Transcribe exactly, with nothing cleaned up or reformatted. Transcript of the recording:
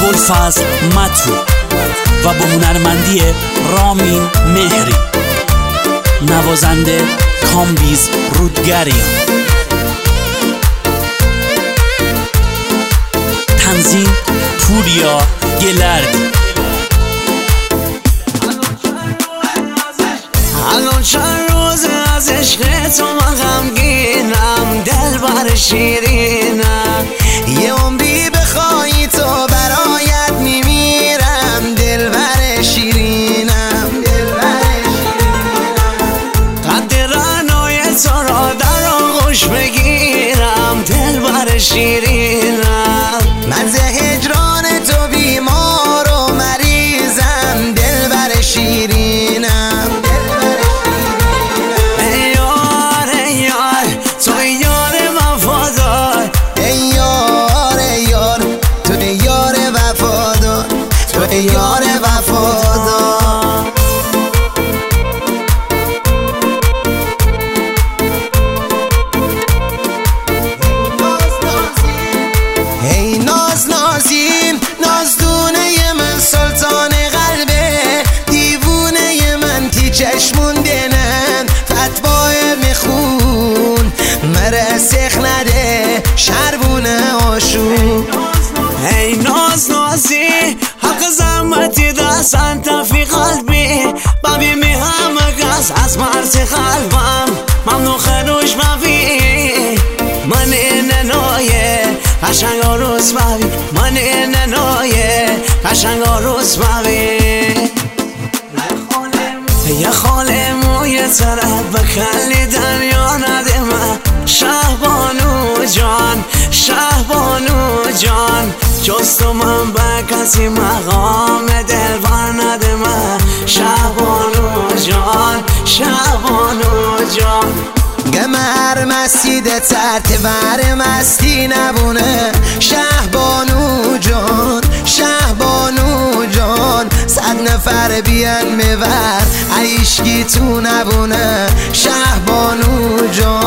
ابوالفضل مطرو و با هنرمندی رامین مهری، نوازنده کامبیز رودگریان، تنظیم پوریا گلردی. الان چند روز از عشق تو من غمگینم، دلبر شیرینم، یه عمری بخوای تو برایت میمیرم، دلبر شیرینم، قد رعنای تو را در آغوش بگیرم، دلبر شیرینم، من ز هجران تو بیمار و مریضم، دلبر شیرینم. یار وفادار ای ناز نازیم، نازدونه من سلطان قلبه، دیوونه من تی چشمون دنن، فتباه میخون مره سخ نده شربونه آشون. ای ناز نازی حق زحمتی دستن تفی قلبی، ببی می همه گز از مرز قلبم ممنون خروش ببی، من این نایه قشنگ روز ببی، من این نایه قشنگ روز ببی. یه خاله موی طرف بکلی دنیا ندمه، شهبانو جان شهبانو جان، جز تو من به کسی مقام دلبر ندمه، شهبانو جان شهبانو جان. گمر مسجد ترت ور مستی نبونه، شهبانو جان شهبانو جان، صد نفر بیان میور عیشگی تو نبونه، شهبانو جان.